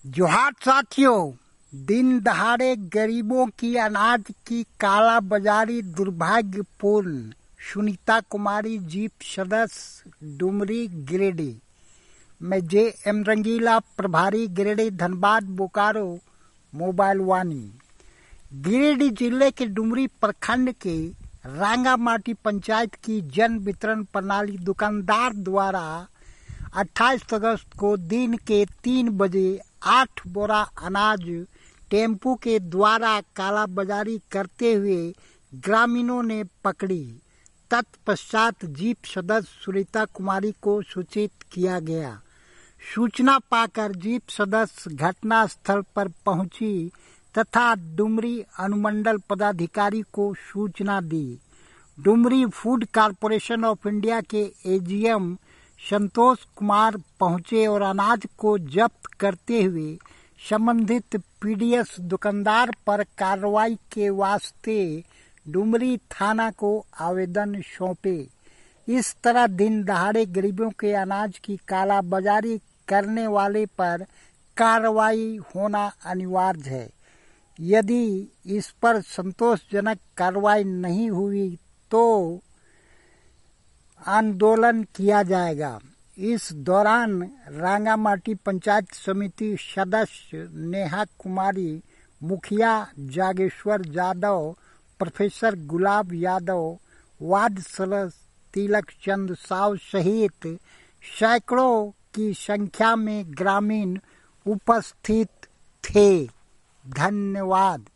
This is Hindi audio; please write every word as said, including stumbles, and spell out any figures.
जोहार साथियों, दिन दहाड़े गरीबों की अनाज की काला बाजारी दुर्भाग्यपूर्ण। सुनीता कुमारी, जीप सदस्य, डुमरी, गिरिडीह। मैं जे एम रंगीला, प्रभारी गिरिडीह, धनबाद, बोकारो, मोबाइल वाणी। गिरिडीह जिले के डुमरी प्रखंड के रांगामाटी पंचायत की जन वितरण प्रणाली दुकानदार द्वारा अट्ठाईस अगस्त को दिन के तीन बजे आठ बोरा अनाज टेम्पू के द्वारा कालाबाजारी करते हुए ग्रामीणों ने पकड़ी। तत्पश्चात जीप सदस्य सुनीता कुमारी को सूचित किया गया। सूचना पाकर जीप सदस्य घटना स्थल पर पहुंची तथा डुमरी अनुमंडल पदाधिकारी को सूचना दी। Dumri food corporation of India के A G M Santosh Kumar पहुंचे और अनाज को जब्त करते हुए संबंधित पी डी एस दुकानदार पर कार्रवाई के वास्ते डुमरी थाना को आवेदन सौंपे। इस तरह दिन दहाड़े गरीबों के अनाज की कालाबाजारी करने वाले पर कार्रवाई होना अनिवार्य है। यदि इस पर संतोषजनक कार्रवाई नहीं हुई तो आंदोलन किया जाएगा। इस दौरान रांगामाटी पंचायत समिति सदस्य नेहा कुमारी, मुखिया जागेश्वर यादव, प्रोफेसर गुलाब यादव, वार्ड सदस्य तिलक चंद साव सहित सैकड़ों की संख्या में ग्रामीण उपस्थित थे। धन्यवाद।